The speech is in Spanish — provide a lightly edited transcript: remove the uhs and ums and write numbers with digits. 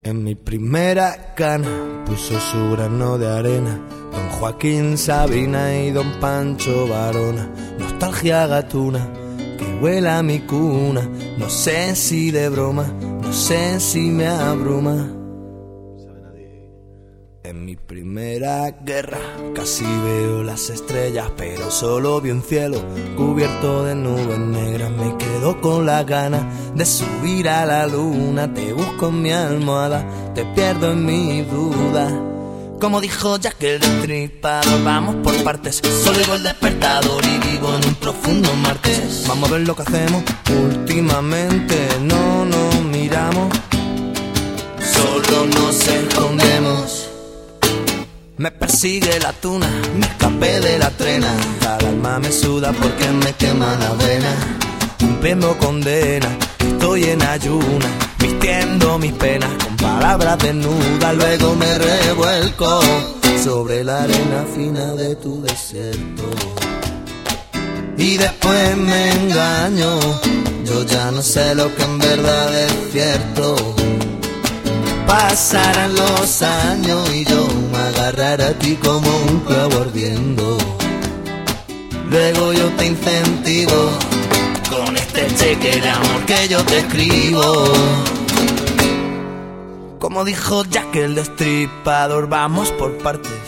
En mi primera cana puso su grano de arena don Joaquín Sabina y don Pancho Varona. Nostalgia gatuna que huela a mi cuna, no sé si de broma, no sé si me abruma. En mi primera guerra casi veo las estrellas, pero solo vi un cielo cubierto de nubes negras. Me quedo con la gana de subir a la luna, te busco en mi almohada, te pierdo en mi duda. Como dijo Jack el Destripador, vamos por partes, solo digo el despertador y vivo en un profundo martes. Vamos a ver lo que hacemos últimamente, no nos miramos, solo nos escondemos. Me persigue la tuna, me escapé de la trena, cada alma me suda porque me quema la vena. Cumpliendo condena, estoy en ayuna, vistiendo mis penas con palabras desnudas. Luego me revuelco sobre la arena fina de tu desierto y después me engaño, yo ya no sé lo que en verdad es cierto. Pasarán los años y yo me agarraré a ti como un clavo ardiendo. Luego yo te incentivo con este cheque de amor que yo te escribo. Como dijo Jack el Destripador, vamos por partes,